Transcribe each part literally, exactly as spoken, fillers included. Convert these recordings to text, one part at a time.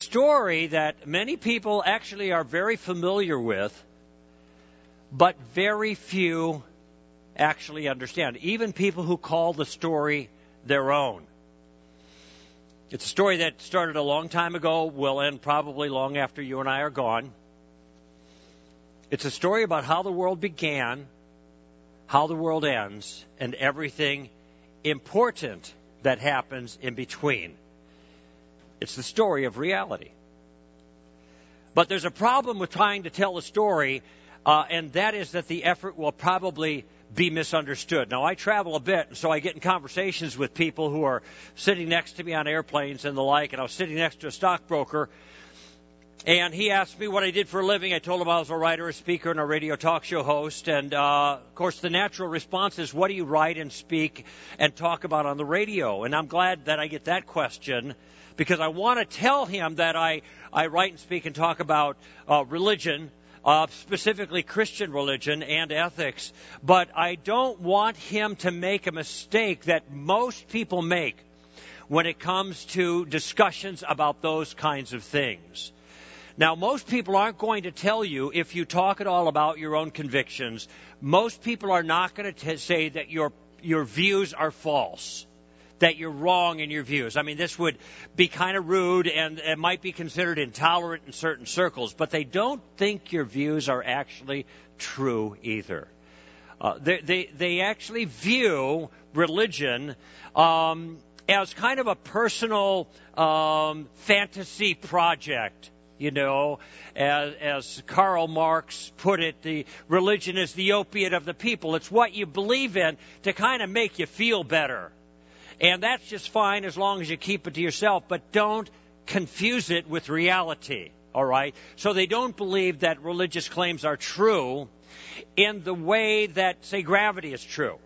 story that many people actually are very familiar with, but very few actually understand, even people who call the story their own. It's a story that started a long time ago, will end probably long after you and I are gone. It's a story about how the world began, how the world ends, and everything important that happens in between. It's the story of reality. But there's a problem with trying to tell a story, uh, and that is that the effort will probably be misunderstood. Now, I travel a bit, so I get in conversations with people who are sitting next to me on airplanes and the like, and I was sitting next to a stockbroker, and he asked me what I did for a living. I told him I was a writer, a speaker, and a radio talk show host. And, uh, of course, the natural response is, what do you write and speak and talk about on the radio? And I'm glad that I get that question, because I want to tell him that I, I write and speak and talk about uh, religion, uh, specifically Christian religion and ethics. But I don't want him to make a mistake that most people make when it comes to discussions about those kinds of things. Now, most people aren't going to tell you, if you talk at all about your own convictions, most people are not going to say that your your views are false, that you're wrong in your views. I mean, this would be kind of rude, and it might be considered intolerant in certain circles, but they don't think your views are actually true either. Uh, they, they, they actually view religion um, as kind of a personal um, fantasy project. You know, as, as Karl Marx put it, the religion is the opiate of the people. It's what you believe in to kind of make you feel better. And that's just fine as long as you keep it to yourself, but don't confuse it with reality, all right? So they don't believe that religious claims are true in the way that, say, gravity is true.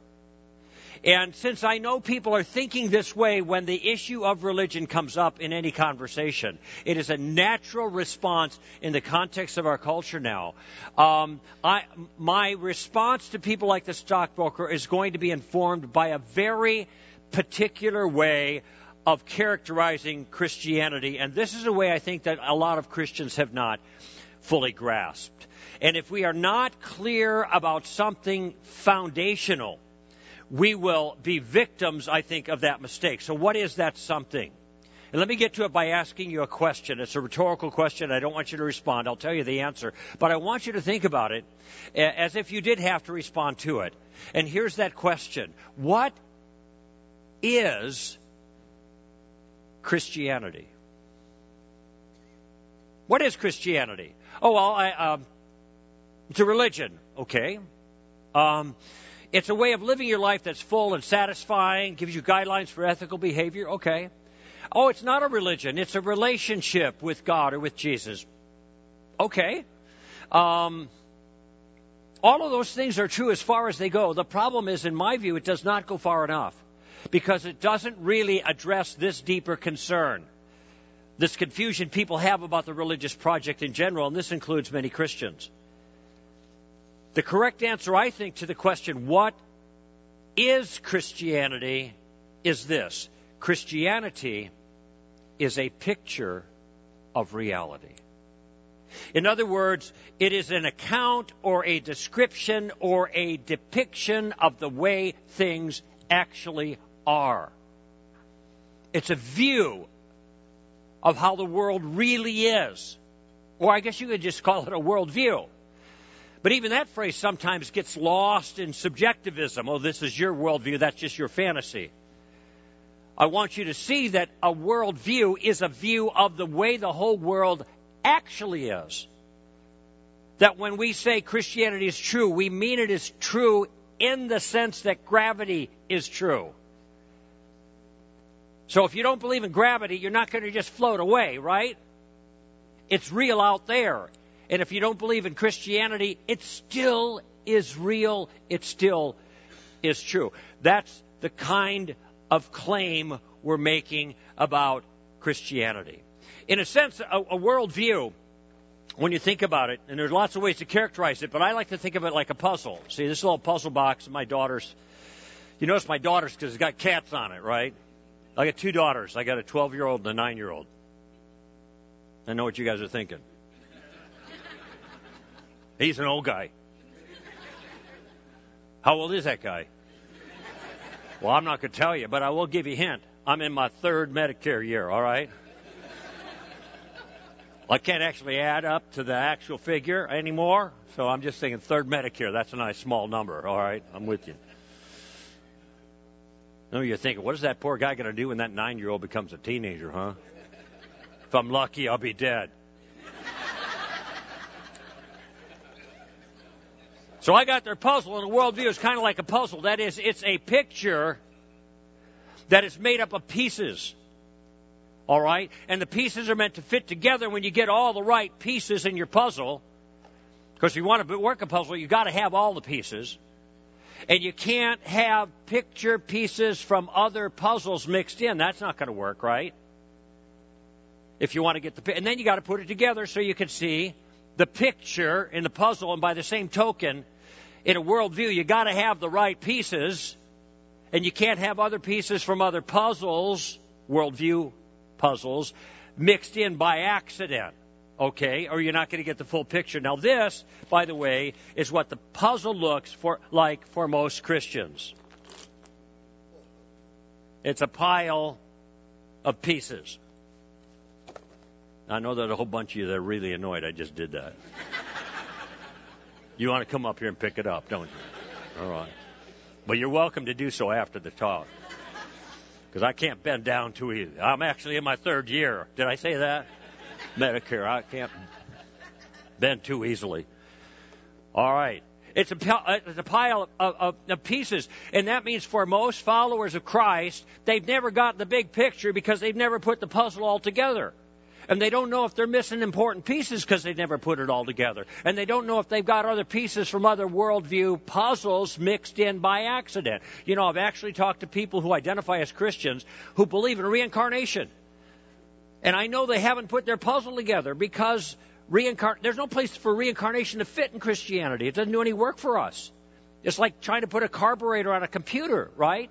And since I know people are thinking this way when the issue of religion comes up in any conversation, it is a natural response in the context of our culture now. Um, I, my response to people like the stockbroker is going to be informed by a very particular way of characterizing Christianity. And this is a way I think that a lot of Christians have not fully grasped. And if we are not clear about something foundational, we will be victims, I think, of that mistake. So what is that something? And let me get to it by asking you a question. It's a rhetorical question. I don't want you to respond. I'll tell you the answer. But I want you to think about it as if you did have to respond to it. And here's that question. What is Christianity? What is Christianity? Oh, well, I, um, it's a religion. Okay. Um... It's a way of living your life that's full and satisfying, gives you guidelines for ethical behavior. Okay. Oh, it's not a religion. It's a relationship with God or with Jesus. Okay. Um, all of those things are true as far as they go. The problem is, in my view, it does not go far enough because it doesn't really address this deeper concern, this confusion people have about the religious project in general, and this includes many Christians. The correct answer, I think, to the question, what is Christianity, is this. Christianity is a picture of reality. In other words, it is an account or a description or a depiction of the way things actually are. It's a view of how the world really is. Or I guess you could just call it a worldview. But even that phrase sometimes gets lost in subjectivism. Oh, this is your worldview. That's just your fantasy. I want you to see that a worldview is a view of the way the whole world actually is. That when we say Christianity is true, we mean it is true in the sense that gravity is true. So if you don't believe in gravity, you're not going to just float away, right? It's real out there. And if you don't believe in Christianity, it still is real. It still is true. That's the kind of claim we're making about Christianity. In a sense, a, a worldview, when you think about it, and there's lots of ways to characterize it, but I like to think of it like a puzzle. See, this little puzzle box of my daughter's, you notice my daughter's because it's got cats on it, right? I got two daughters. I got a twelve-year-old and a nine-year-old. I know what you guys are thinking. He's an old guy. How old is that guy? Well, I'm not going to tell you, but I will give you a hint. I'm in my third Medicare year, all right? I can't actually add up to the actual figure anymore, so I'm just thinking third Medicare. That's a nice small number, all right? I'm with you. Now you're thinking, what is that poor guy going to do when that nine-year-old becomes a teenager, huh? If I'm lucky, I'll be dead. So I got their puzzle, and a worldview is kind of like a puzzle. That is, it's a picture that is made up of pieces. All right? And the pieces are meant to fit together. When you get all the right pieces in your puzzle, because if you want to work a puzzle, you've got to have all the pieces. And you can't have picture pieces from other puzzles mixed in. That's not going to work, right? If you want to get the... And then you got to put it together so you can see the picture in the puzzle. And by the same token, in a worldview, you got to have the right pieces. And you can't have other pieces from other puzzles, worldview puzzles, mixed in by accident, okay? Or you're not going to get the full picture. Now this, by the way, is what the puzzle looks for like for most Christians. It's a pile of pieces. I know that a whole bunch of you that are really annoyed I just did that. You want to come up here and pick it up, don't you? All right. But you're welcome to do so after the talk. Because I can't bend down too easy. I'm actually in my third year. Did I say that? Medicare. I can't bend too easily. All right. It's a, it's a pile of, of, of pieces. And that means for most followers of Christ, they've never gotten the big picture because they've never put the puzzle all together. And they don't know if they're missing important pieces because they never put it all together. And they don't know if they've got other pieces from other worldview puzzles mixed in by accident. You know, I've actually talked to people who identify as Christians who believe in reincarnation. And I know they haven't put their puzzle together because reincarn- there's no place for reincarnation to fit in Christianity. It doesn't do any work for us. It's like trying to put a carburetor on a computer, right?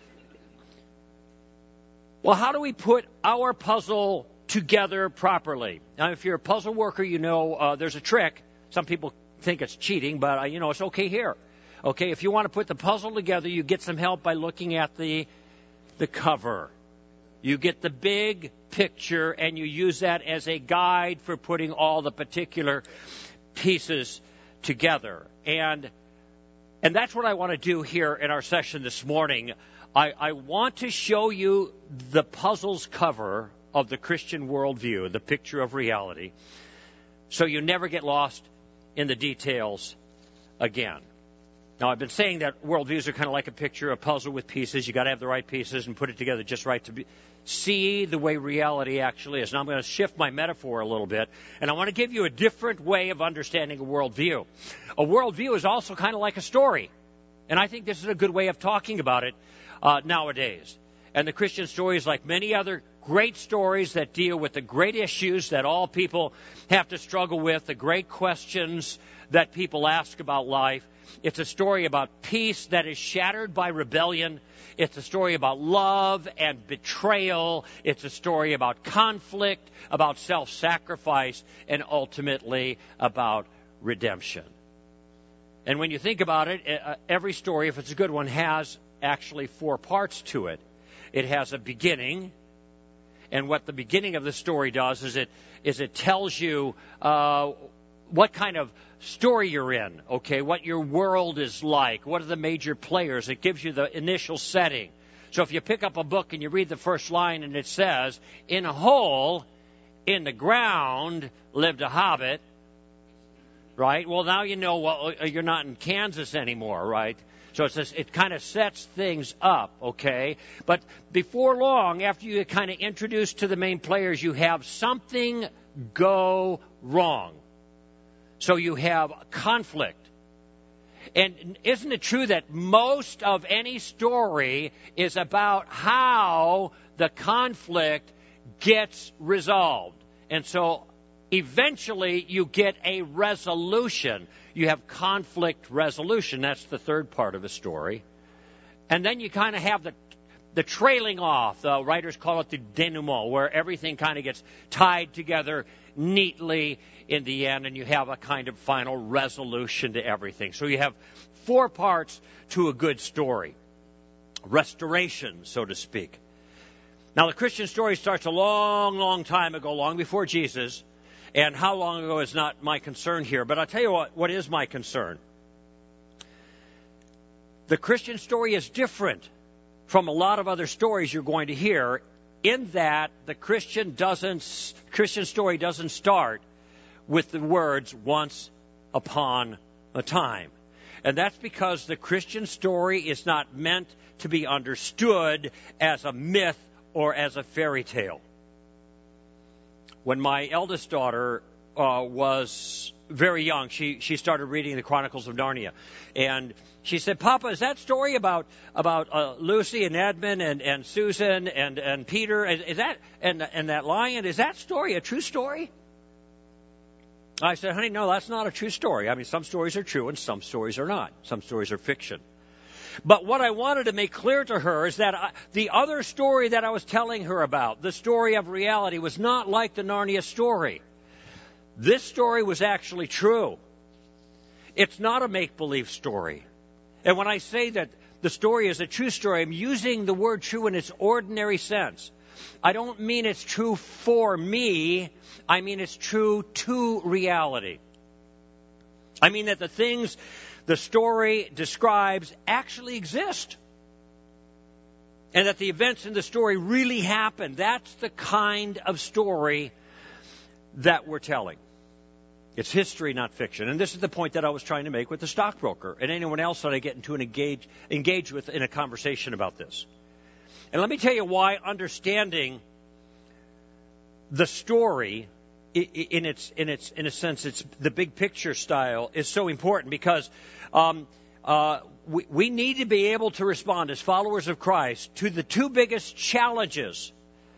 Well, how do we put our puzzle together properly? Now, if you're a puzzle worker, you know uh, there's a trick. Some people think it's cheating, but uh, you know it's okay here. Okay, if you want to put the puzzle together, you get some help by looking at the the cover. You get the big picture, and you use that as a guide for putting all the particular pieces together. And and that's what I want to do here in our session this morning. I, I want to show you the puzzle's cover of the Christian worldview, the picture of reality, so you never get lost in the details again. Now, I've been saying that worldviews are kind of like a picture, a puzzle with pieces. You got to have the right pieces and put it together just right to be, see the way reality actually is. Now, I'm going to shift my metaphor a little bit, and I want to give you a different way of understanding a worldview. A worldview is also kind of like a story, and I think this is a good way of talking about it uh, nowadays. And the Christian story is like many other great stories that deal with the great issues that all people have to struggle with, the great questions that people ask about life. It's a story about peace that is shattered by rebellion. It's a story about love and betrayal. It's a story about conflict, about self-sacrifice, and ultimately about redemption. And when you think about it, every story, if it's a good one, has actually four parts to it. It has a beginning, and what the beginning of the story does is it is it tells you uh, what kind of story you're in, okay, what your world is like, what are the major players. It gives you the initial setting. So if you pick up a book and you read the first line and it says, in a hole in the ground lived a hobbit, right? Well, now you know, well, you're not in Kansas anymore, right? So it's just, it kind of sets things up, okay? But before long, after you get kind of introduced to the main players, you have something go wrong. So you have conflict. And isn't it true that most of any story is about how the conflict gets resolved? And so eventually you get a resolution. You have conflict resolution. That's the third part of a story. And then you kind of have the the trailing off. The writers call it the denouement, where everything kind of gets tied together neatly in the end, and you have a kind of final resolution to everything. So you have four parts to a good story. Restoration, so to speak. Now, the Christian story starts a long, long time ago, long before Jesus. And how long ago is not my concern here. But I'll tell you what, what is my concern. The Christian story is different from a lot of other stories you're going to hear, in that the Christian doesn't Christian story doesn't start with the words once upon a time. And that's because the Christian story is not meant to be understood as a myth or as a fairy tale. When my eldest daughter uh, was very young, she, she started reading the Chronicles of Narnia. And she said, Papa, is that story about about uh, Lucy and Edmund and, and Susan and, and Peter, is, is that and, and that lion, is that story a true story? I said, honey, no, that's not a true story. I mean, some stories are true and some stories are not. Some stories are fiction. But what I wanted to make clear to her is that I, the other story that I was telling her about, the story of reality, was not like the Narnia story. This story was actually true. It's not a make-believe story. And when I say that the story is a true story, I'm using the word true in its ordinary sense. I don't mean it's true for me. I mean it's true to reality. I mean that the things the story describes actually exist. And that the events in the story really happened. That's the kind of story that we're telling. It's history, not fiction. And this is the point that I was trying to make with the stockbroker and anyone else that I get into an engage, engage with in a conversation about this. And let me tell you why understanding the story in its, in its, in a sense, it's the big picture style is so important, because um, uh, we, we need to be able to respond as followers of Christ to the two biggest challenges,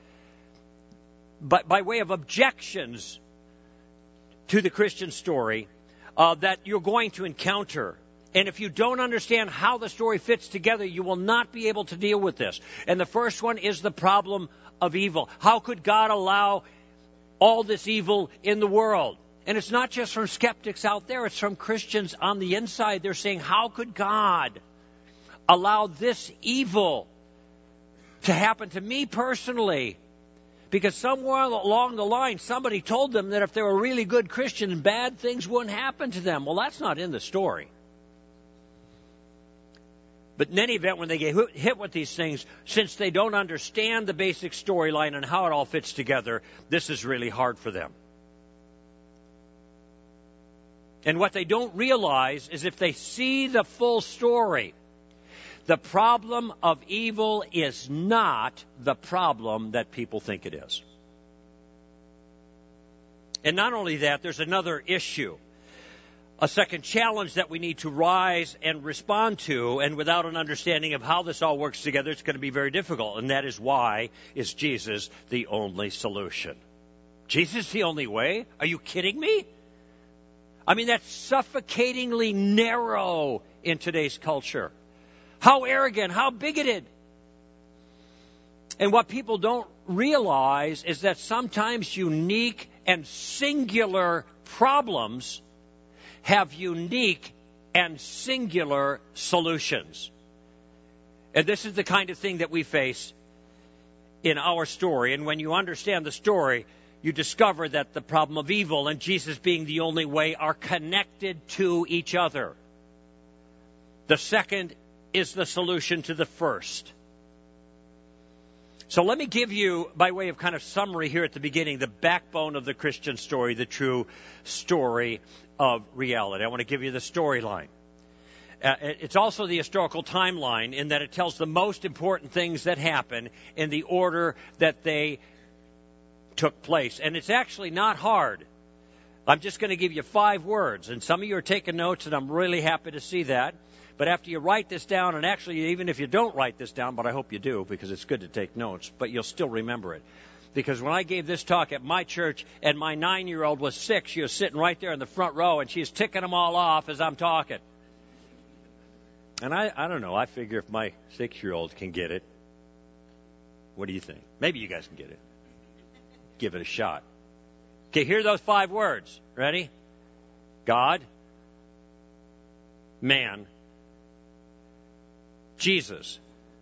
but by way of objections to the Christian story uh, that you're going to encounter. And if you don't understand how the story fits together, you will not be able to deal with this. And the first one is the problem of evil. How could God allow all this evil in the world? And it's not just from skeptics out there, it's from Christians on the inside. They're saying, how could God allow this evil to happen to me personally? Because somewhere along the line, somebody told them that if they were really good Christians, bad things wouldn't happen to them. Well, that's not in the story. But in any event, when they get hit with these things, since they don't understand the basic storyline and how it all fits together, this is really hard for them. And what they don't realize is if they see the full story, the problem of evil is not the problem that people think it is. And not only that, there's another issue. A second challenge that we need to rise and respond to, and without an understanding of how this all works together, it's going to be very difficult. And that is, why is Jesus the only solution? Jesus the only way? Are you kidding me? I mean, that's suffocatingly narrow in today's culture. How arrogant, how bigoted. And what people don't realize is that sometimes unique and singular problems have unique and singular solutions. And this is the kind of thing that we face in our story. And when you understand the story, you discover that the problem of evil and Jesus being the only way are connected to each other. The second is the solution to the first. So let me give you, by way of kind of summary here at the beginning, the backbone of the Christian story, the true story of reality. I want to give you the storyline. Uh, it's also the historical timeline in that it tells the most important things that happen in the order that they took place. And it's actually not hard. I'm just going to give you five words. And some of you are taking notes, and I'm really happy to see that. But after you write this down, and actually even if you don't write this down, but I hope you do, because it's good to take notes, but you'll still remember it. Because when I gave this talk at my church and my nine-year-old was six, she was sitting right there in the front row, and she's ticking them all off as I'm talking. And I, I don't know, I figure if my six-year-old can get it, What do you think? Maybe you guys can get it. Give it a shot. Okay, here are those five words. Ready? God, man, Jesus,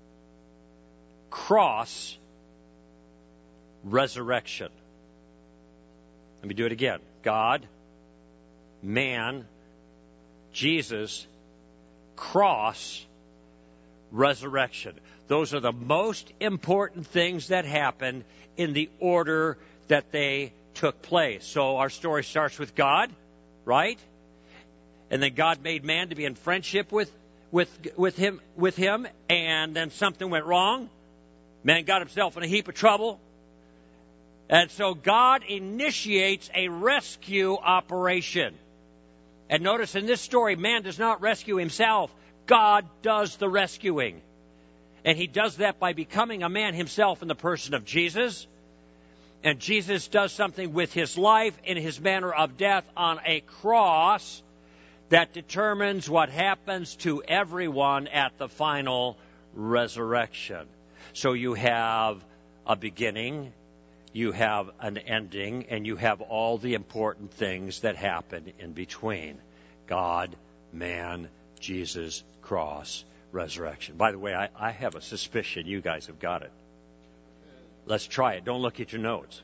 cross, resurrection. Let me do it again. God, man, Jesus, cross, resurrection. Those are the most important things that happened in the order that they took place. So our story starts with God, right? And then God made man to be in friendship with with with him with him, and then something went wrong. Man got himself in a heap of trouble. And so God initiates a rescue operation. And notice in this story, man does not rescue himself. God does the rescuing. And he does that by becoming a man himself in the person of Jesus. And Jesus does something with his life in his manner of death on a cross that determines what happens to everyone at the final resurrection. So you have a beginning, you have an ending, and you have all the important things that happen in between. God, man, Jesus, cross, resurrection. By the way, I, I have a suspicion you guys have got it. Let's try it. Don't look at your notes.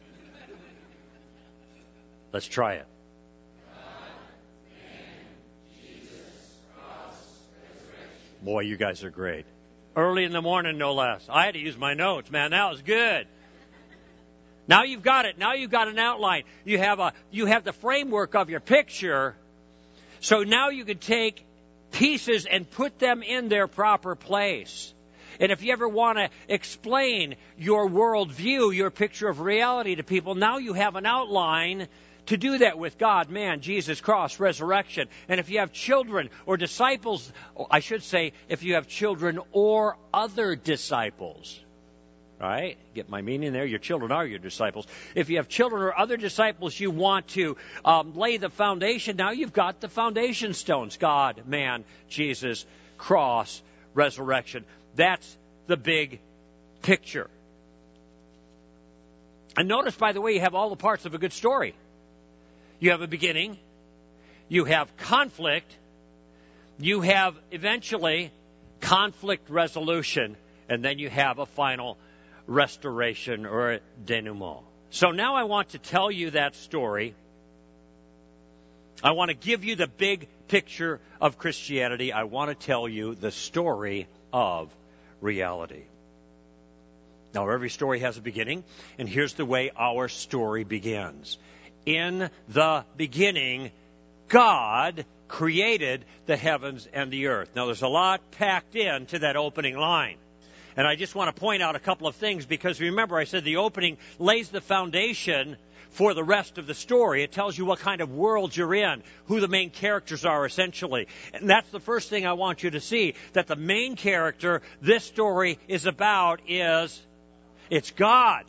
Let's try it. Boy, you guys are great. Early in the morning, no less. I had to use my notes, man. That was good. Now you've got it. Now you've got an outline. You have a you have the framework of your picture. So now you can take pieces and put them in their proper place. And if you ever want to explain your worldview, your picture of reality to people, now you have an outline to do that with God, man, Jesus, cross, resurrection. And if you have children or disciples, I should say, if you have children or other disciples, right? Get my meaning there? Your children are your disciples. If you have children or other disciples you want to um, lay the foundation, now you've got the foundation stones. God, man, Jesus, cross, resurrection. That's the big picture. And notice, by the way, you have all the parts of a good story. You have a beginning. You have conflict. You have eventually conflict resolution. And then you have a final restoration or a denouement. So now I want to tell you that story. I want to give you the big picture of Christianity. I want to tell you the story of reality. Now, every story has a beginning, and here's the way our story begins. In the beginning, God created the heavens and the earth. Now, there's a lot packed into that opening line. And I just want to point out a couple of things, because remember I said the opening lays the foundation for the rest of the story. It tells you what kind of world you're in, who the main characters are essentially. And that's the first thing I want you to see, that the main character this story is about is, it's God.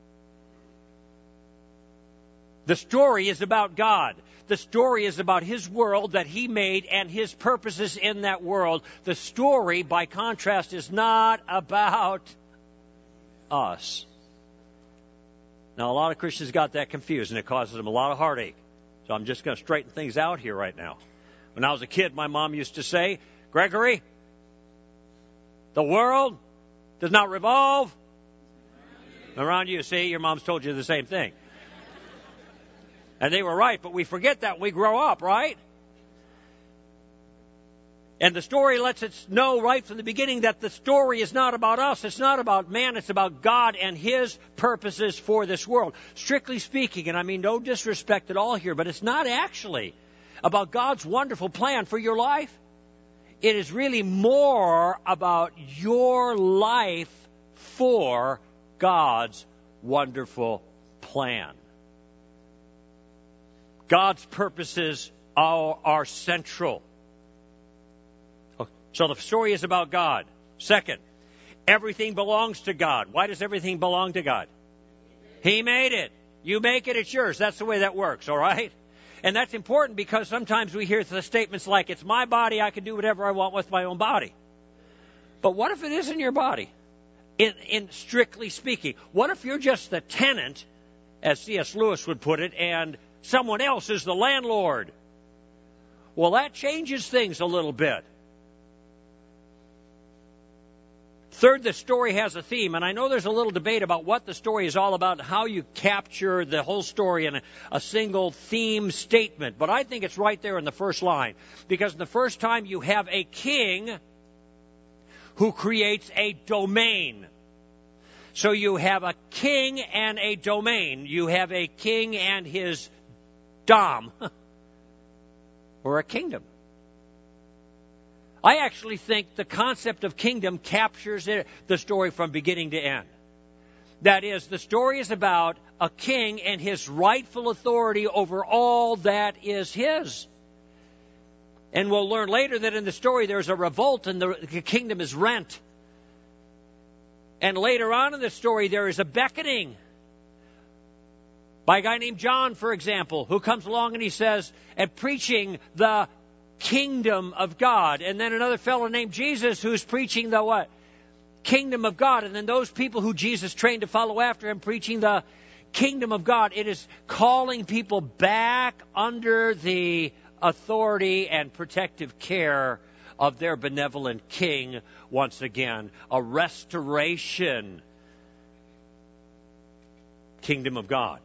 The story is about God. The story is about His world that He made and His purposes in that world. The story, by contrast, is not about us. Now, a lot of Christians got that confused, and it causes them a lot of heartache. So I'm just going to straighten things out here right now. When I was a kid, my mom used to say, Gregory, the world does not revolve around you. See, your mom's told you the same thing. And they were right, but we forget that when we grow up, right? And the story lets us know right from the beginning that the story is not about us. It's not about man. It's about God and His purposes for this world. Strictly speaking, and I mean no disrespect at all here, but it's not actually about God's wonderful plan for your life. It is really more about your life for God's wonderful plan. God's purposes are, are central. So the story is about God. Second, everything belongs to God. Why does everything belong to God? He made it. You make it, it's yours. That's the way that works, all right? And that's important because sometimes we hear the statements like, it's my body, I can do whatever I want with my own body. But what if it isn't your body? in, in strictly speaking. What if you're just the tenant, as C S Lewis would put it, and someone else is the landlord? Well, that changes things a little bit. Third, the story has a theme, and I know there's a little debate about what the story is all about and how you capture the whole story in a, a single theme statement, but I think it's right there in the first line, because the first time you have a king who creates a domain. So you have a king and a domain. You have a king and his dom, or a kingdom. I actually think the concept of kingdom captures it, the story from beginning to end. That is, the story is about a king and his rightful authority over all that is his. And we'll learn later that in the story there's a revolt and the kingdom is rent. And later on in the story there is a beckoning by a guy named John, for example, who comes along and he says, and preaching the kingdom of God. And then another fellow named Jesus who's preaching the what? Kingdom of God. And then those people who Jesus trained to follow after him preaching the kingdom of God. It is calling people back under the authority and protective care of their benevolent king once again. A restoration. Kingdom of God.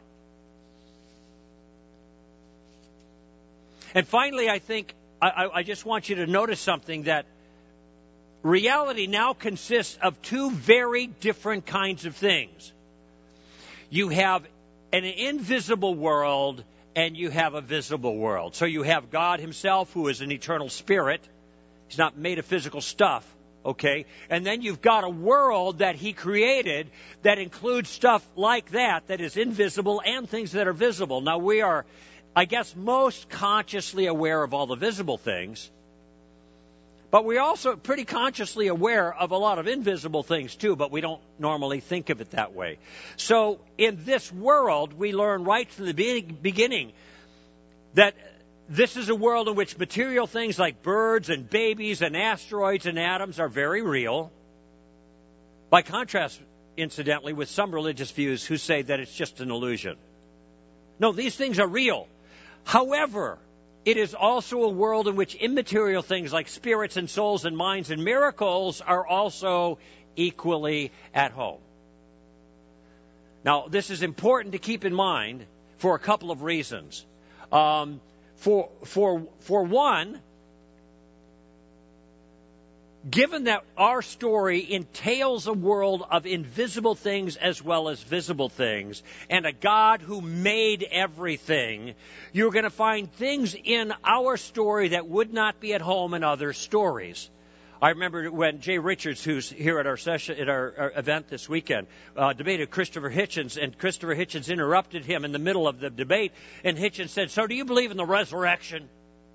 And finally, I think I, I just want you to notice something, that reality now consists of two very different kinds of things. You have an invisible world and you have a visible world. So you have God himself, who is an eternal spirit. He's not made of physical stuff, okay? And then you've got a world that he created that includes stuff like that, that is invisible, and things that are visible. Now we are, I guess, most consciously aware of all the visible things, but we're also pretty consciously aware of a lot of invisible things too, but we don't normally think of it that way. So in this world, we learn right from the beginning that this is a world in which material things like birds and babies and asteroids and atoms are very real. By contrast, incidentally, with some religious views who say that it's just an illusion. No, these things are real. However, it is also a world in which immaterial things like spirits and souls and minds and miracles are also equally at home. Now, this is important to keep in mind for a couple of reasons. Um, for, for, for one, given that our story entails a world of invisible things as well as visible things, and a God who made everything, you're going to find things in our story that would not be at home in other stories. I remember when Jay Richards, who's here at our session, at our, our event this weekend, uh, debated Christopher Hitchens, and Christopher Hitchens interrupted him in the middle of the debate, and Hitchens said, "So do you believe in the resurrection?"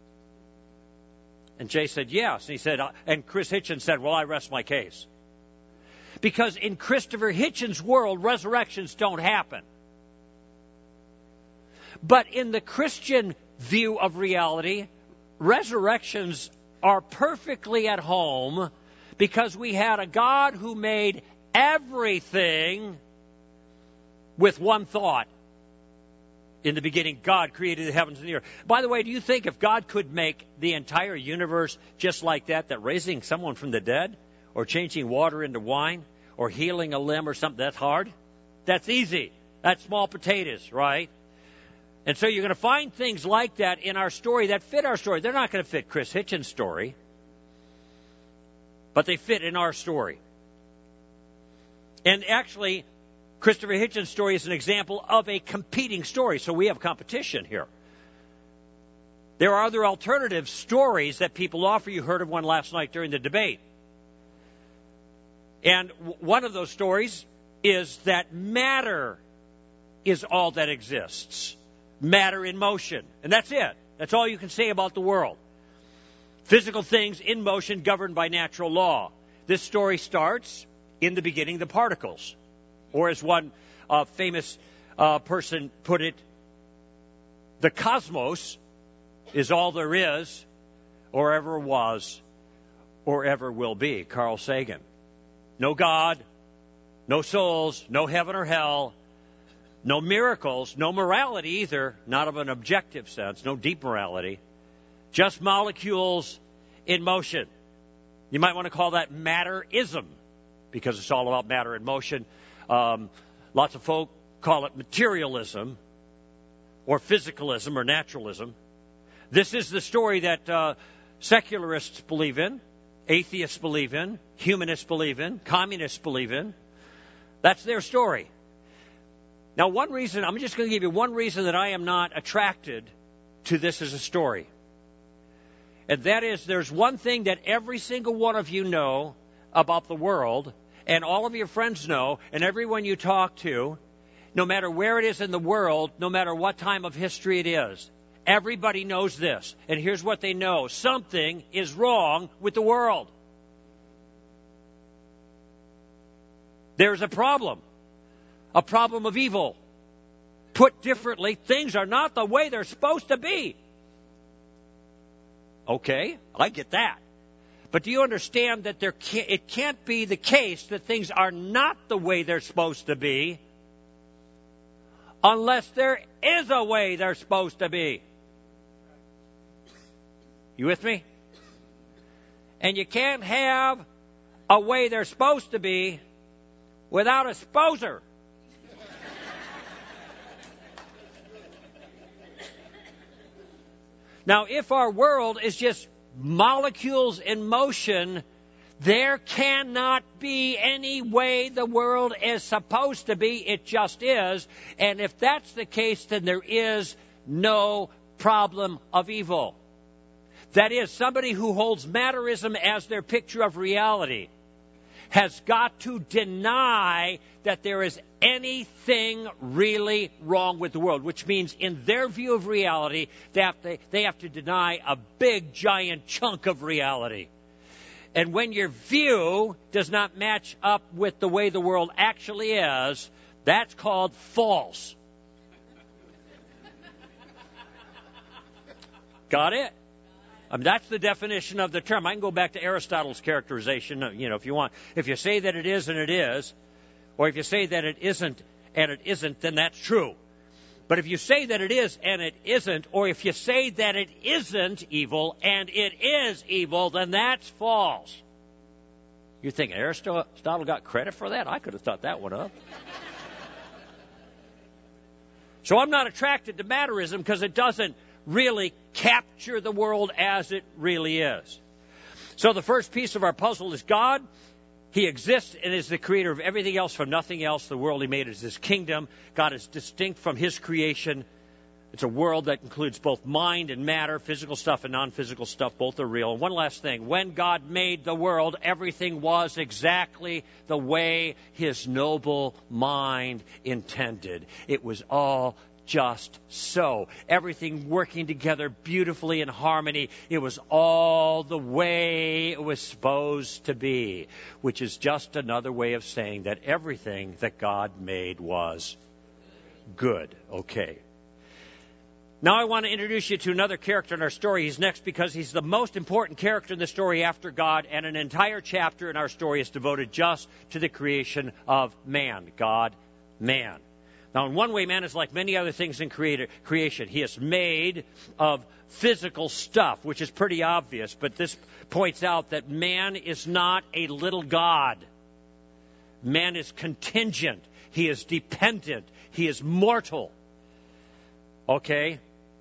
And Jay said, yes. And he said, uh, and Chris Hitchens said, well, I rest my case. Because in Christopher Hitchens' world, resurrections don't happen. But in the Christian view of reality, resurrections are perfectly at home because we had a God who made everything with one thought. In the beginning, God created the heavens and the earth. By the way, do you think if God could make the entire universe just like that, that raising someone from the dead, or changing water into wine, or healing a limb or something, that's hard? That's easy. That's small potatoes, right? And so you're going to find things like that in our story that fit our story. They're not going to fit Chris Hitchens' story, but they fit in our story. And actually, Christopher Hitchens' story is an example of a competing story, so we have competition here. There are other alternative stories that people offer. You heard of one last night during the debate. And one of those stories is that matter is all that exists. Matter in motion. And that's it. That's all you can say about the world. Physical things in motion governed by natural law. This story starts in the beginning, the particles. Or as one uh, famous uh, person put it, the cosmos is all there is, or ever was, or ever will be. Carl Sagan. No God, no souls, no heaven or hell, no miracles, no morality either, not of an objective sense, no deep morality, just molecules in motion. You might want to call that matterism, because it's all about matter in motion. Um, lots of folk call it materialism, or physicalism, or naturalism. This is the story that uh, secularists believe in, atheists believe in, humanists believe in, communists believe in. That's their story. Now, one reason, I'm just going to give you one reason that I am not attracted to this as a story. And that is, there's one thing that every single one of you know about the world, and all of your friends know, and everyone you talk to, no matter where it is in the world, no matter what time of history it is. Everybody knows this. And here's what they know. Something is wrong with the world. There's a problem. A problem of evil. Put differently, things are not the way they're supposed to be. Okay, I get that. But do you understand that there can't, it can't be the case that things are not the way they're supposed to be unless there is a way they're supposed to be? You with me? And you can't have a way they're supposed to be without a sposer. Now, if our world is just molecules in motion, there cannot be any way the world is supposed to be. It just is. And if that's the case, then there is no problem of evil. That is, somebody who holds matterism as their picture of reality has got to deny that there is anything really wrong with the world, which means in their view of reality, they have to, they have to deny a big, giant chunk of reality. And when your view does not match up with the way the world actually is, that's called false. Got it? I mean, that's the definition of the term. I can go back to Aristotle's characterization, you know, if you want. If you say that it is and it is, or if you say that it isn't and it isn't, then that's true. But if you say that it is and it isn't, or if you say that it isn't evil and it is evil, then that's false. You think Aristotle got credit for that? I could have thought that one up. So I'm not attracted to matterism because it doesn't really capture the world as it really is. So the first piece of our puzzle is God. He exists and is the creator of everything else from nothing else. The world he made is his kingdom. God is distinct from his creation. It's a world that includes both mind and matter, physical stuff and non-physical stuff. Both are real. And one last thing. When God made the world, everything was exactly the way his noble mind intended. It was all just so. Everything working together beautifully in harmony. It was all the way it was supposed to be, which is just another way of saying that everything that God made was good. Okay. Now I want to introduce you to another character in our story. He's next because he's the most important character in the story after God, and an entire chapter in our story is devoted just to the creation of man. God, man. Now, in one way, man is like many other things in creator, creation. He is made of physical stuff, which is pretty obvious, but this points out that man is not a little God. Man is contingent. He is dependent. He is mortal. Okay?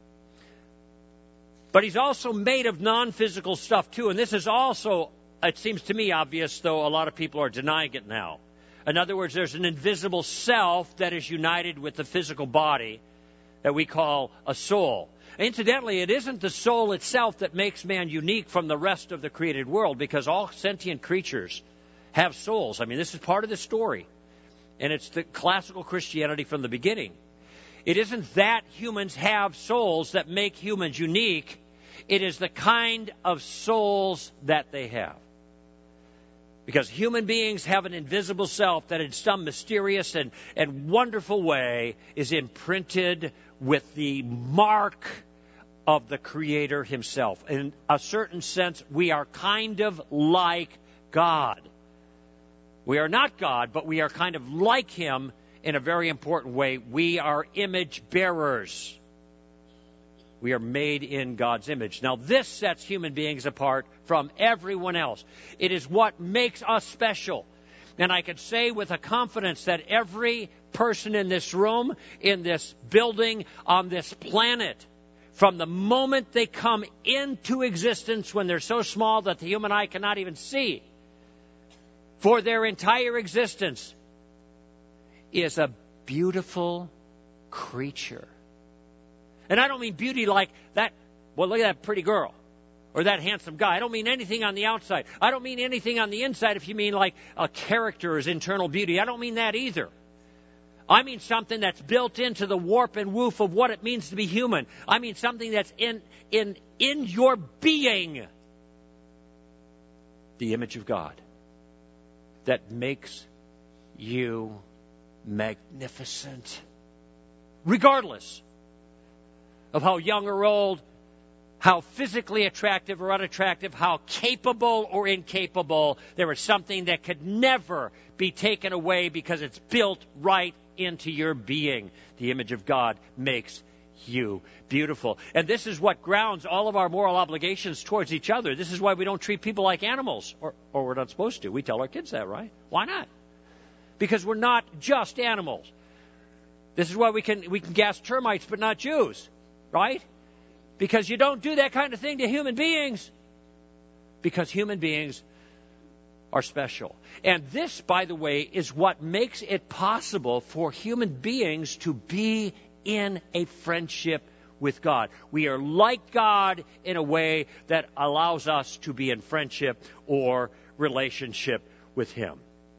But he's also made of non-physical stuff, too, and this is also, it seems to me obvious, though a lot of people are denying it now. In other words, there's an invisible self that is united with the physical body that we call a soul. Incidentally, it isn't the soul itself that makes man unique from the rest of the created world, because all sentient creatures have souls. I mean, this is part of the story. And it's the classical Christianity from the beginning. It isn't that humans have souls that make humans unique. It is the kind of souls that they have. Because human beings have an invisible self that in some mysterious and, and wonderful way is imprinted with the mark of the Creator himself. In a certain sense, we are kind of like God. We are not God, but we are kind of like him in a very important way. We are image bearers. We are made in God's image. Now, this sets human beings apart from everyone else. It is what makes us special. And I can say with a confidence that every person in this room, in this building, on this planet, from the moment they come into existence when they're so small that the human eye cannot even see, for their entire existence, is a beautiful creature. And I don't mean beauty like that, well, look at that pretty girl or that handsome guy. I don't mean anything on the outside. I don't mean anything on the inside if you mean like a character's internal beauty. I don't mean that either. I mean something that's built into the warp and woof of what it means to be human. I mean something that's in in in your being. The image of God that makes you magnificent. Regardless of how young or old, how physically attractive or unattractive, how capable or incapable, there is something that could never be taken away because it's built right into your being. The image of God makes you beautiful. And this is what grounds all of our moral obligations towards each other. This is why we don't treat people like animals, or, or we're not supposed to. We tell our kids that, right? Why not? Because we're not just animals. This is why we can we can gas termites but not Jews, right? Because you don't do that kind of thing to human beings. Because human beings are special. And this, by the way, is what makes it possible for human beings to be in a friendship with God. We are like God in a way that allows us to be in friendship or relationship with him.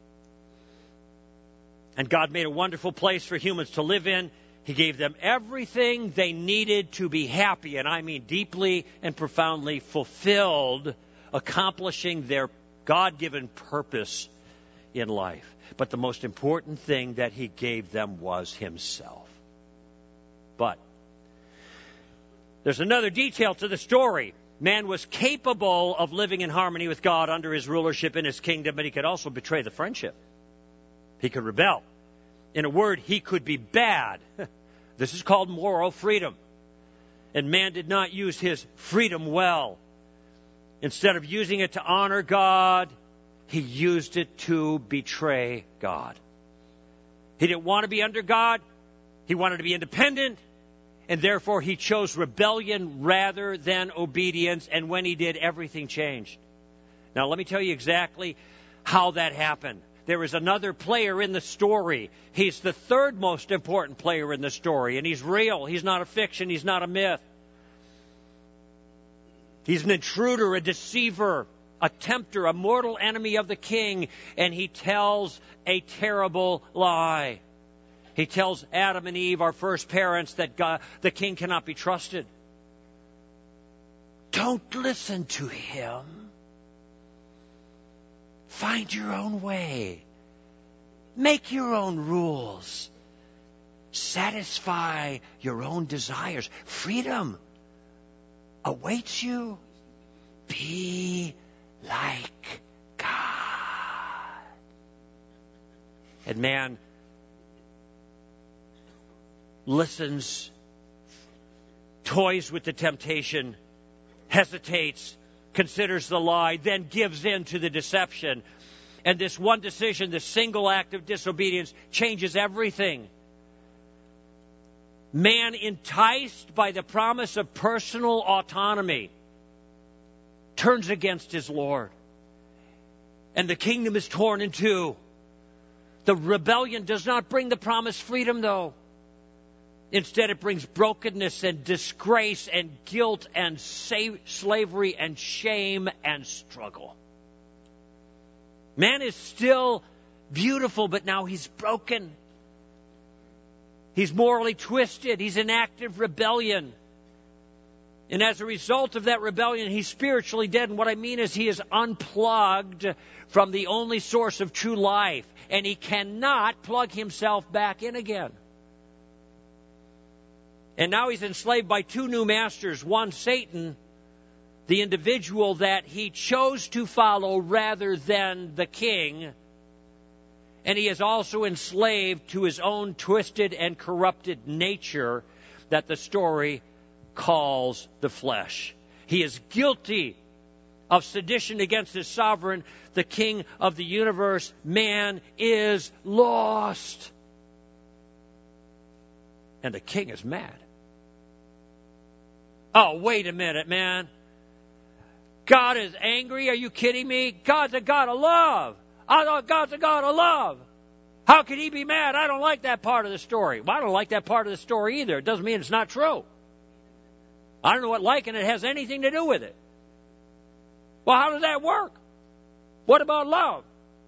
And God made a wonderful place for humans to live in. He gave them everything they needed to be happy, and I mean deeply and profoundly fulfilled, accomplishing their God-given purpose in life. But the most important thing that he gave them was himself. But there's another detail to the story. Man was capable of living in harmony with God under his rulership in his kingdom, but he could also betray the friendship. He could rebel. In a word, he could be bad. This is called moral freedom. And man did not use his freedom well. Instead of using it to honor God, he used it to betray God. He didn't want to be under God. He wanted to be independent. And therefore, he chose rebellion rather than obedience. And when he did, everything changed. Now, let me tell you exactly how that happened. There is another player in the story. He's the third most important player in the story. And he's real. He's not a fiction. He's not a myth. He's an intruder, a deceiver, a tempter, a mortal enemy of the king. And he tells a terrible lie. He tells Adam and Eve, our first parents, that God, the king cannot be trusted. Don't listen to him. Find your own way. Make your own rules. Satisfy your own desires. Freedom awaits you. Be like God. And man listens, toys with the temptation, hesitates, considers the lie, then gives in to the deception. And this one decision, this single act of disobedience, changes everything. Man, enticed by the promise of personal autonomy, turns against his Lord. And the kingdom is torn in two. The rebellion does not bring the promised freedom, though. Instead, it brings brokenness and disgrace and guilt and sa- slavery and shame and struggle. Man is still beautiful, but now he's broken. He's morally twisted. He's in active rebellion. And as a result of that rebellion, he's spiritually dead. And what I mean is he is unplugged from the only source of true life. And he cannot plug himself back in again. And now he's enslaved by two new masters. One, Satan, the individual that he chose to follow rather than the king. And he is also enslaved to his own twisted and corrupted nature that the story calls the flesh. He is guilty of sedition against his sovereign, the King of the universe. Man is lost. And the king is mad. Oh, wait a minute, man. God is angry? Are you kidding me? God's a God of love. I thought God's a God of love. How can he be mad? I don't like that part of the story. Well, I don't like that part of the story either. It doesn't mean it's not true. I don't know what liking it has anything to do with it. Well, how does that work? What about love?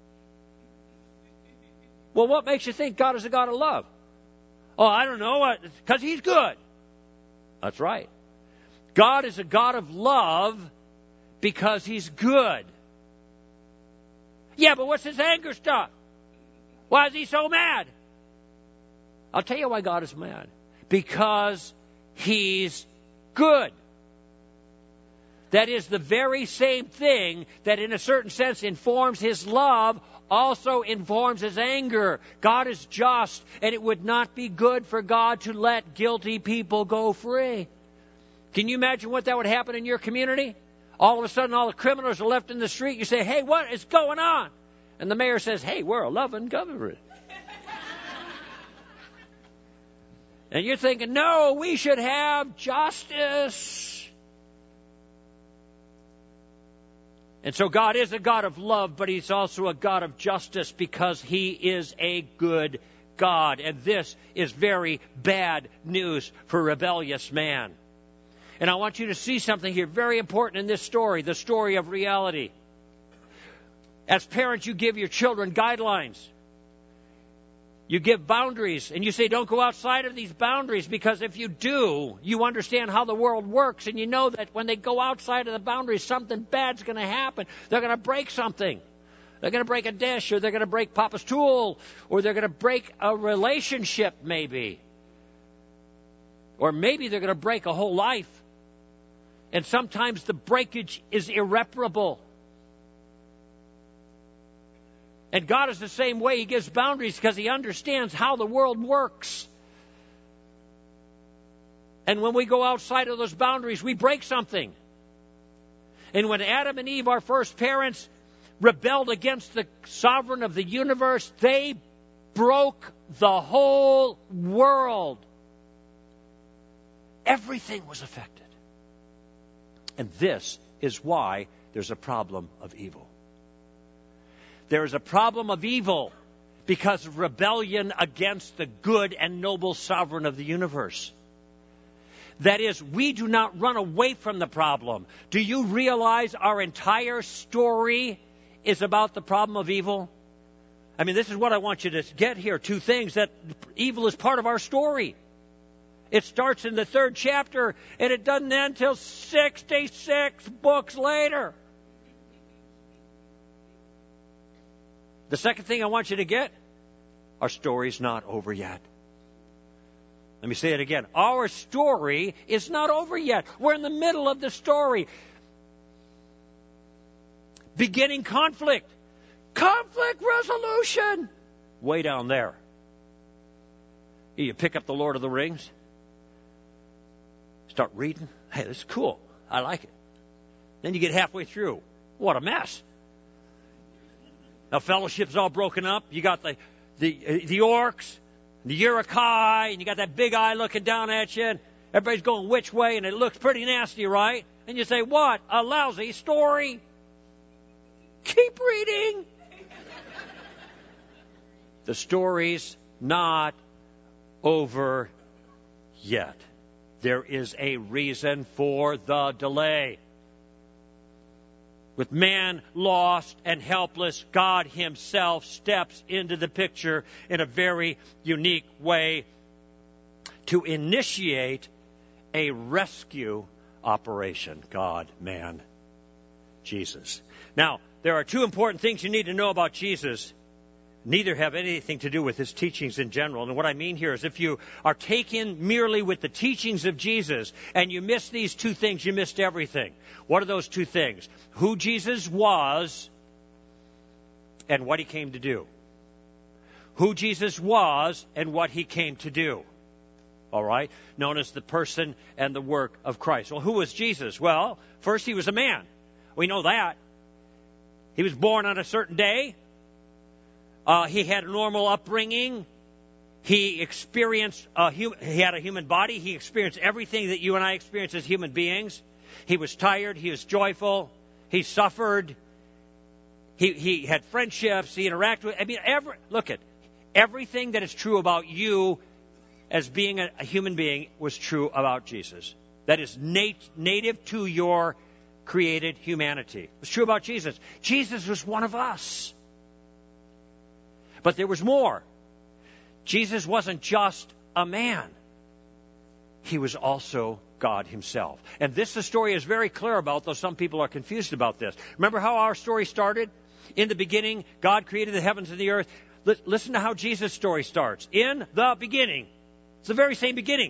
Well, what makes you think God is a God of love? Oh, I don't know. Because he's good. That's right. God is a God of love because he's good. Yeah, but what's his anger stuff? Why is he so mad? I'll tell you why God is mad. Because he's good. That is the very same thing that in a certain sense informs his love, also informs his anger. God is just, and it would not be good for God to let guilty people go free. Can you imagine what that would happen in your community? All of a sudden, all the criminals are left in the street. You say, hey, what is going on? And the mayor says, hey, we're a loving government. And you're thinking, no, we should have justice. And so God is a God of love, but he's also a God of justice because he is a good God. And this is very bad news for rebellious man. And I want you to see something here very important in this story, the story of reality. As parents, you give your children guidelines. You give boundaries, and you say, don't go outside of these boundaries, because if you do, you understand how the world works, and you know that when they go outside of the boundaries, something bad's going to happen. They're going to break something. They're going to break a dish, or they're going to break Papa's tool, or they're going to break a relationship, maybe. Or maybe they're going to break a whole life. And sometimes the breakage is irreparable. And God is the same way. He gives boundaries because he understands how the world works. And when we go outside of those boundaries, we break something. And when Adam and Eve, our first parents, rebelled against the sovereign of the universe, they broke the whole world. Everything was affected. And this is why there's a problem of evil. There is a problem of evil because of rebellion against the good and noble sovereign of the universe. That is, we do not run away from the problem. Do you realize our entire story is about the problem of evil? I mean, this is what I want you to get here. Two things, that evil is part of our story. It starts in the third chapter, and it doesn't end until sixty-six books later. The second thing I want you to get, our story's not over yet. Let me say it again. Our story is not over yet. We're in the middle of the story. Beginning conflict. Conflict resolution. Way down there. You pick up the Lord of the Rings. Start reading. Hey, this is cool. I like it. Then you get halfway through. What a mess. Now, fellowship's all broken up. You got the the uh, the orcs, the Uruk-hai, and you got that big eye looking down at you, and everybody's going which way, and it looks pretty nasty, right? And you say, what? A lousy story. Keep reading. The story's not over yet. There is a reason for the delay. With man lost and helpless, God himself steps into the picture in a very unique way to initiate a rescue operation. God, man, Jesus. Now, there are two important things you need to know about Jesus. Neither have anything to do with his teachings in general. And what I mean here is if you are taken merely with the teachings of Jesus and you miss these two things, you missed everything. What are those two things? Who Jesus was and what he came to do. who Jesus was and what he came to do. All right? Known as the person and the work of Christ. Well, who was Jesus? Well, first he was a man. We know that. He was born on a certain day. Uh, he had a normal upbringing. He experienced, a hum- he had a human body. He experienced everything that you and I experience as human beings. He was tired. He was joyful. He suffered. He, he had friendships. He interacted with, I mean, every, look at, everything that is true about you as being a, a human being was true about Jesus. That is nat- native to your created humanity. It was true about Jesus. Jesus was one of us. But there was more. Jesus wasn't just a man. He was also God himself. And this the story is very clear about, though some people are confused about this. Remember how our story started? In the beginning, God created the heavens and the earth. L- listen to how Jesus' story starts. In the beginning. It's the very same beginning.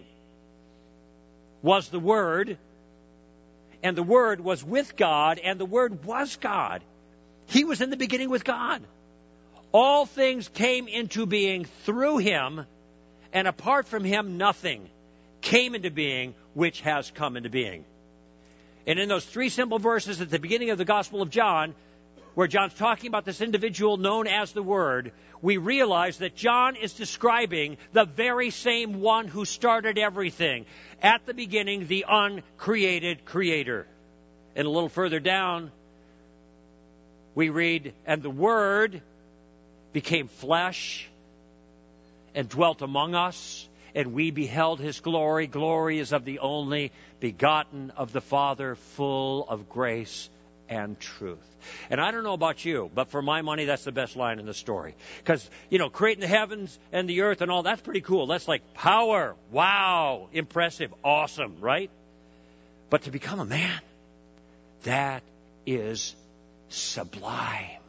Was the Word, and the Word was with God, and the Word was God. He was in the beginning with God. All things came into being through him, and apart from him, nothing came into being which has come into being. And in those three simple verses at the beginning of the Gospel of John, where John's talking about this individual known as the Word, we realize that John is describing the very same one who started everything. At the beginning, the uncreated Creator. And a little further down, we read, and the Word became flesh and dwelt among us, and we beheld his glory. Glory is of the only begotten of the Father, full of grace and truth. And I don't know about you, but for my money, that's the best line in the story. Because, you know, creating the heavens and the earth and all, that's pretty cool. That's like power. Wow. Impressive. Awesome, right? But to become a man, that is sublime.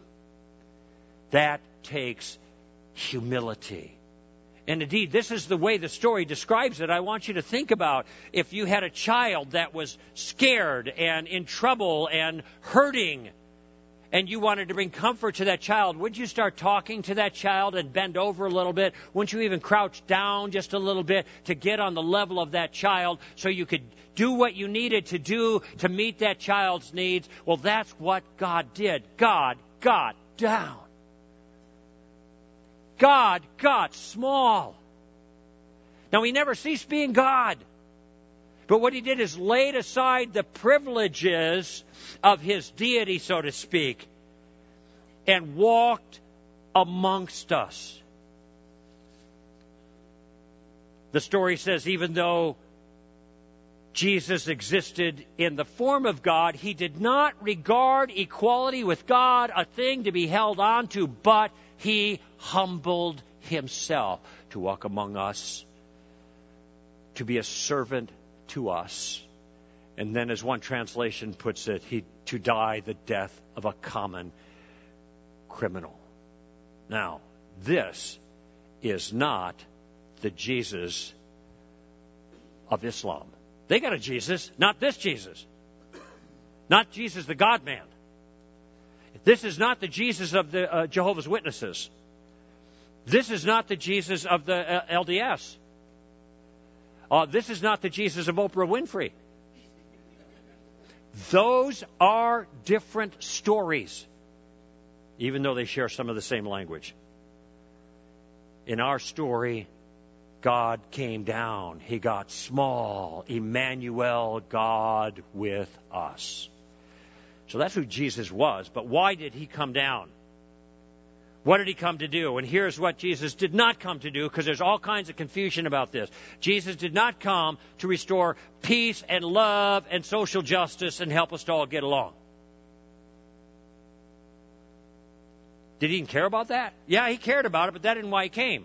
That takes humility. And indeed, this is the way the story describes it. I want you to think about if you had a child that was scared and in trouble and hurting, and you wanted to bring comfort to that child, would you start talking to that child and bend over a little bit? Wouldn't you even crouch down just a little bit to get on the level of that child so you could do what you needed to do to meet that child's needs? Well, that's what God did. God got down. God got small. Now, he never ceased being God. But what he did is laid aside the privileges of his deity, so to speak, and walked amongst us. The story says even though Jesus existed in the form of God, he did not regard equality with God a thing to be held on to, but he humbled himself to walk among us, to be a servant to us. And then, as one translation puts it, he to die the death of a common criminal. Now, this is not the Jesus of Islam. They got a Jesus, not this Jesus. Not Jesus the God-man. This is not the Jesus of the uh, Jehovah's Witnesses. This is not the Jesus of the uh, L D S. Uh, this is not the Jesus of Oprah Winfrey. Those are different stories, even though they share some of the same language. In our story, God came down. He got small. Emmanuel, God with us. So that's who Jesus was. But why did he come down? What did he come to do? And here's what Jesus did not come to do, because there's all kinds of confusion about this. Jesus did not come to restore peace and love and social justice and help us to all get along. Did he even care about that? Yeah, he cared about it, but that isn't why he came.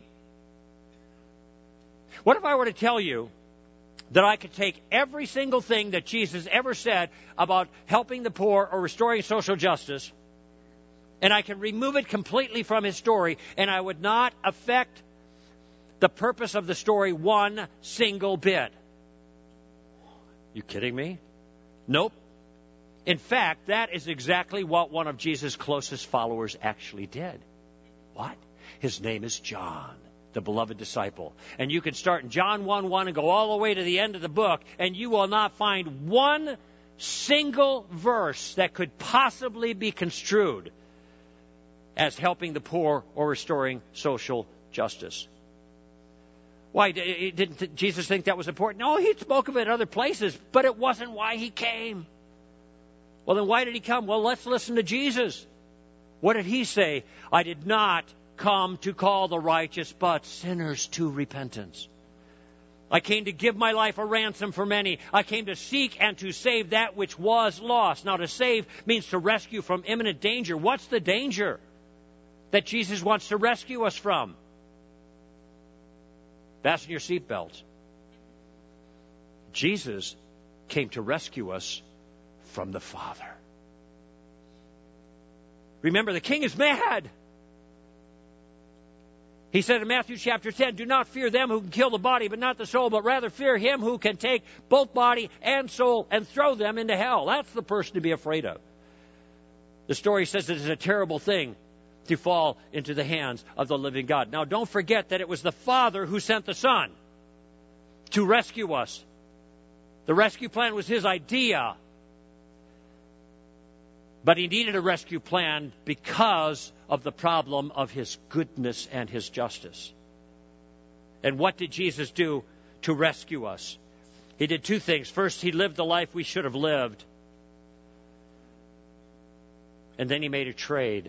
What if I were to tell you that I could take every single thing that Jesus ever said about helping the poor or restoring social justice, and I can remove it completely from his story, and I would not affect the purpose of the story one single bit? You kidding me? Nope. In fact, that is exactly what one of Jesus' closest followers actually did. What? His name is John, the beloved disciple. And you can start in John one one and go all the way to the end of the book, and you will not find one single verse that could possibly be construed as helping the poor or restoring social justice. Why, didn't Jesus think that was important? No, he spoke of it in other places, but it wasn't why he came. Well, then why did he come? Well, let's listen to Jesus. What did he say? I did not come to call the righteous, but sinners to repentance. I came to give my life a ransom for many. I came to seek and to save that which was lost. Now, to save means to rescue from imminent danger. What's the danger that Jesus wants to rescue us from? Fasten your seatbelts. Jesus came to rescue us from the Father. Remember, the king is mad. He said in Matthew chapter ten, do not fear them who can kill the body, but not the soul, but rather fear him who can take both body and soul and throw them into hell. That's the person to be afraid of. The story says it is a terrible thing to fall into the hands of the living God. Now, don't forget that it was the Father who sent the Son to rescue us. The rescue plan was his idea. But he needed a rescue plan because of the problem of his goodness and his justice. And what did Jesus do to rescue us? He did two things. First, he lived the life we should have lived. And then he made a trade.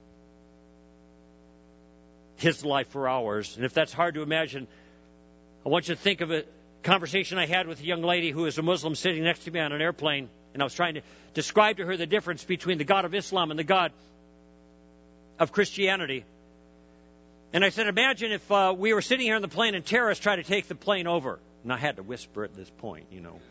His life for ours. And if that's hard to imagine, I want you to think of a conversation I had with a young lady who is a Muslim sitting next to me on an airplane. And I was trying to describe to her the difference between the God of Islam and the God of Christianity. And I said, imagine if uh, we were sitting here on the plane and terrorists tried to take the plane over. And I had to whisper at this point, you know.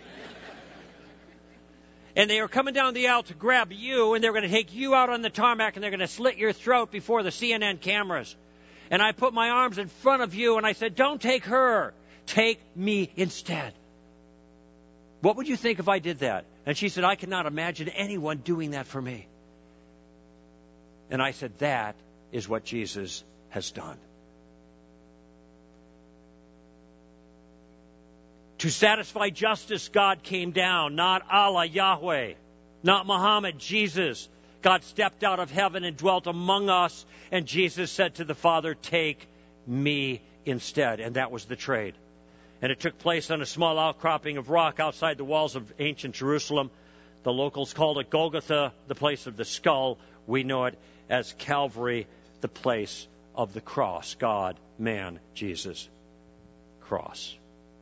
And they were coming down the aisle to grab you, and they were going to take you out on the tarmac, and they're going to slit your throat before the C N N cameras. And I put my arms in front of you, and I said, don't take her. Take me instead. What would you think if I did that? And she said, I cannot imagine anyone doing that for me. And I said, that is what Jesus has done. To satisfy justice, God came down, not Allah, Yahweh, not Muhammad, Jesus. God stepped out of heaven and dwelt among us, and Jesus said to the Father, take me instead. And that was the trade. And it took place on a small outcropping of rock outside the walls of ancient Jerusalem. The locals called it Golgotha, the place of the skull. We know it as Calvary, the place of the cross. God, man, Jesus, cross.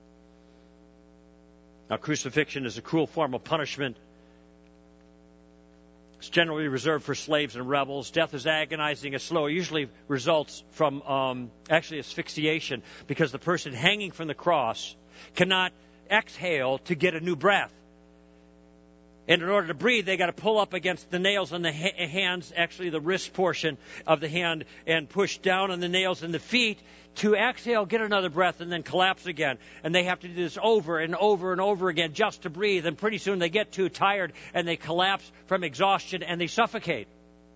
Now, crucifixion is a cruel form of punishment. It's generally reserved for slaves and rebels. Death is agonizing and slow. It usually results from um, actually asphyxiation, because the person hanging from the cross cannot exhale to get a new breath. And in order to breathe, they got to pull up against the nails on the ha- hands, actually the wrist portion of the hand, and push down on the nails in the feet to exhale, get another breath, and then collapse again. And they have to do this over and over and over again just to breathe. And pretty soon they get too tired and they collapse from exhaustion and they suffocate.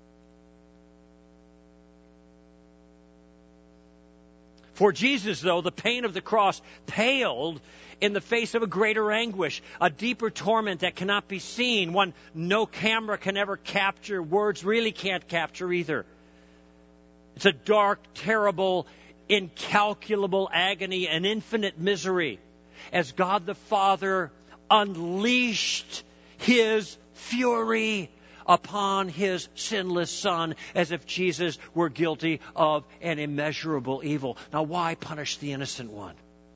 For Jesus, though, the pain of the cross paled in the face of a greater anguish, a deeper torment that cannot be seen, one no camera can ever capture, words really can't capture either. It's a dark, terrible, incalculable agony and infinite misery as God the Father unleashed his fury upon his sinless Son, as if Jesus were guilty of an immeasurable evil. Now, why punish the innocent one?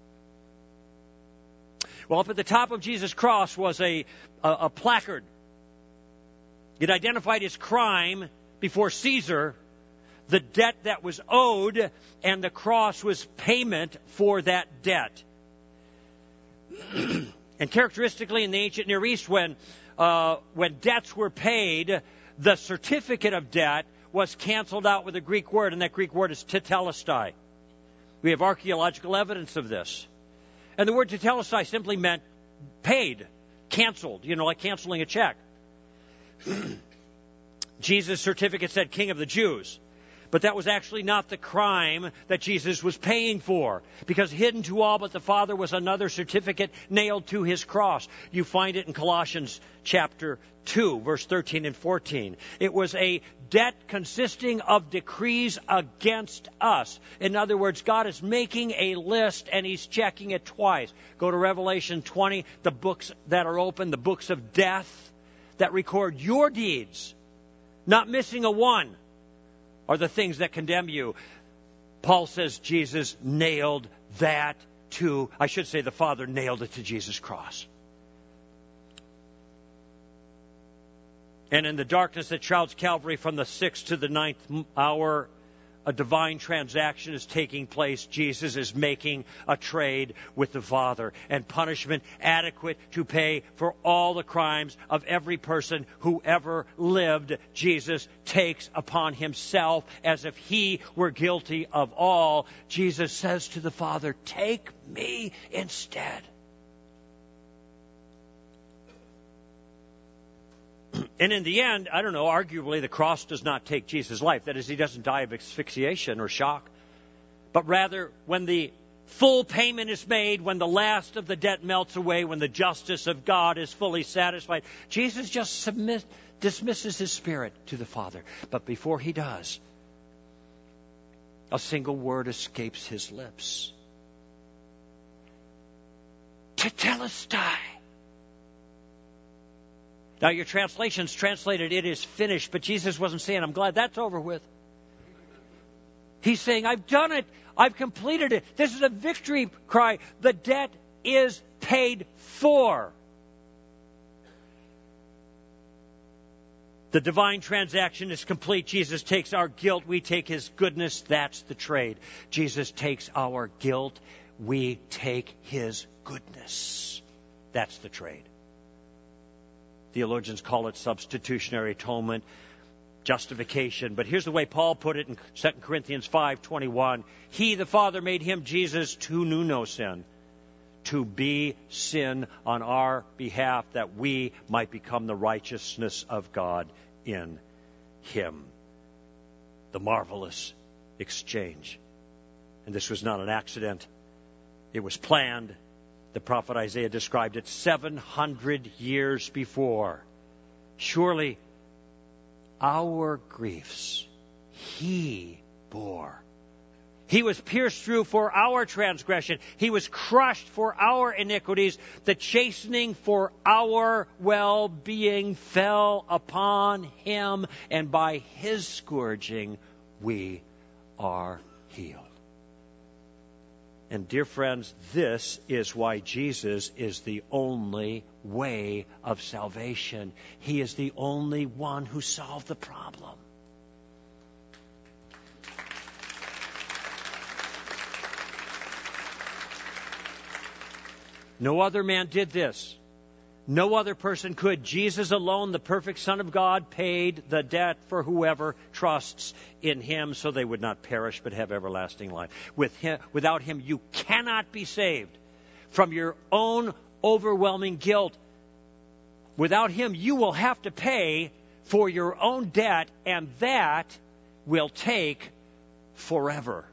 Well, up at the top of Jesus' cross was a, a, a placard. It identified his crime before Caesar, the debt that was owed, and the cross was payment for that debt. And characteristically in the ancient Near East, when uh, when debts were paid, the certificate of debt was canceled out with a Greek word, and that Greek word is tetelestai. We have archaeological evidence of this. And the word tetelestai simply meant paid, canceled, you know, like canceling a check. Jesus' certificate said King of the Jews. But that was actually not the crime that Jesus was paying for, because hidden to all but the Father was another certificate nailed to his cross. You find it in Colossians chapter two, verse thirteen and fourteen. It was a debt consisting of decrees against us. In other words, God is making a list and he's checking it twice. Go to Revelation twenty, the books that are open, the books of death that record your deeds, not missing a one, are the things that condemn you. Paul says Jesus nailed that to, I should say the Father nailed it to Jesus' cross. And in the darkness that shrouds Calvary from the sixth to the ninth hour, a divine transaction is taking place. Jesus is making a trade with the Father, and punishment adequate to pay for all the crimes of every person who ever lived. Jesus takes upon himself as if he were guilty of all. Jesus says to the Father, take me instead. And in the end, I don't know, arguably the cross does not take Jesus' life. That is, he doesn't die of asphyxiation or shock. But rather, when the full payment is made, when the last of the debt melts away, when the justice of God is fully satisfied, Jesus just submit, dismisses his spirit to the Father. But before he does, a single word escapes his lips. Tetelestai. Now, your translations translated, it is finished, but Jesus wasn't saying, I'm glad that's over with. He's saying, I've done it. I've completed it. This is a victory cry. The debt is paid for. The divine transaction is complete. Jesus takes our guilt. We take his goodness. That's the trade. Jesus takes our guilt. We take his goodness. That's the trade. Theologians call it substitutionary atonement, justification. But here's the way Paul put it in Second Corinthians five twenty-one. He, the Father, made him, Jesus, who knew no sin, to be sin on our behalf, that we might become the righteousness of God in him. The marvelous exchange. And this was not an accident. It was planned. The prophet Isaiah described it seven hundred years before. Surely our griefs he bore. He was pierced through for our transgression. He was crushed for our iniquities. The chastening for our well-being fell upon him, and by his scourging we are healed. And dear friends, this is why Jesus is the only way of salvation. He is the only one who solved the problem. No other man did this. No other person could. Jesus alone, the perfect Son of God, paid the debt for whoever trusts in him, so they would not perish but have everlasting life. With him, without him, you cannot be saved from your own overwhelming guilt. Without him, you will have to pay for your own debt, and that will take forever.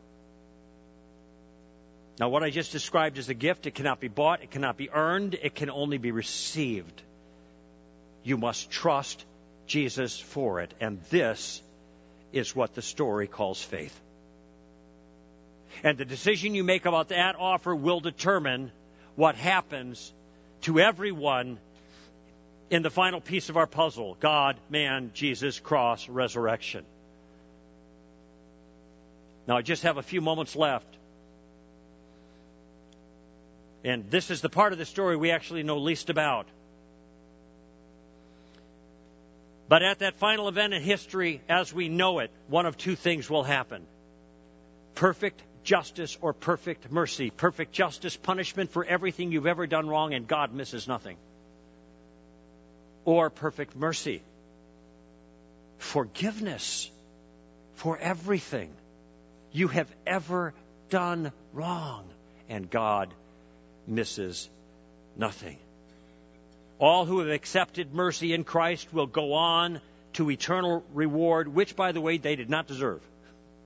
Now, what I just described is a gift. It cannot be bought. It cannot be earned. It can only be received. You must trust Jesus for it. And this is what the story calls faith. And the decision you make about that offer will determine what happens to everyone in the final piece of our puzzle: God, man, Jesus, cross, resurrection. Now, I just have a few moments left. And this is the part of the story we actually know least about. But at that final event in history, as we know it, one of two things will happen. Perfect justice or perfect mercy. Perfect justice, punishment for everything you've ever done wrong, and God misses nothing. Or perfect mercy. Forgiveness for everything you have ever done wrong, and God misses nothing. All who have accepted mercy in Christ will go on to eternal reward, which, by the way, they did not deserve.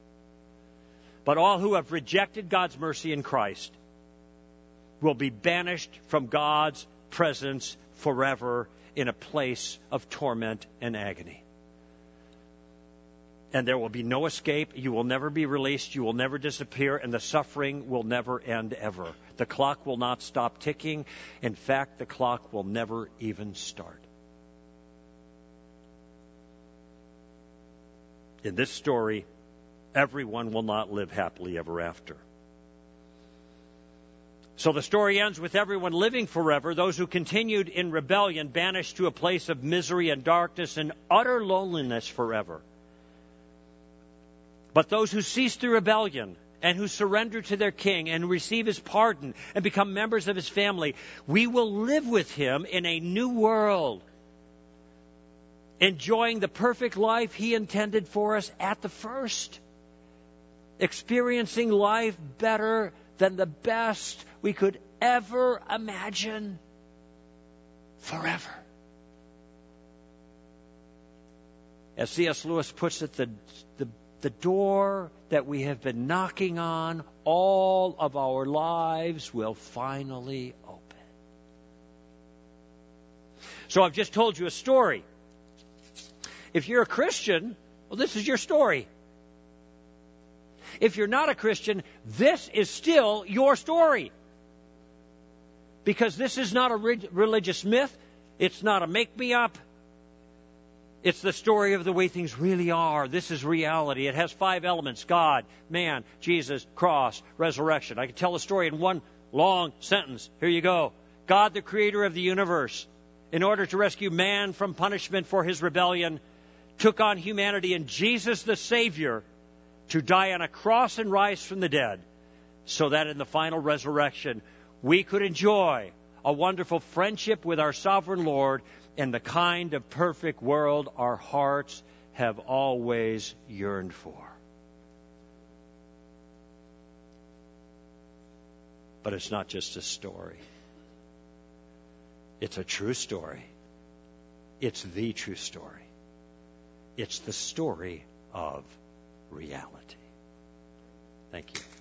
But all who have rejected God's mercy in Christ will be banished from God's presence forever in a place of torment and agony. And there will be no escape. You will never be released. You will never disappear. And the suffering will never end ever. The clock will not stop ticking. In fact, the clock will never even start. In this story, everyone will not live happily ever after. So the story ends with everyone living forever, those who continued in rebellion, banished to a place of misery and darkness and utter loneliness forever. But those who cease the rebellion and who surrender to their king and receive his pardon and become members of his family, we will live with him in a new world, enjoying the perfect life he intended for us at the first, experiencing life better than the best we could ever imagine forever. As C S Lewis puts it, the, the, the door that we have been knocking on all of our lives will finally open. So I've just told you a story. If you're a Christian, well, this is your story. If you're not a Christian, this is still your story. Because this is not a re- religious myth. It's not a make-me-up. It's the story of the way things really are. This is reality. It has five elements: God, man, Jesus, cross, resurrection. I could tell the story in one long sentence. Here you go. God, the creator of the universe, in order to rescue man from punishment for his rebellion, took on humanity in Jesus the Savior to die on a cross and rise from the dead, so that in the final resurrection we could enjoy a wonderful friendship with our sovereign Lord and the kind of perfect world our hearts have always yearned for. But it's not just a story. It's a true story. It's the true story. It's the story of reality. Thank you.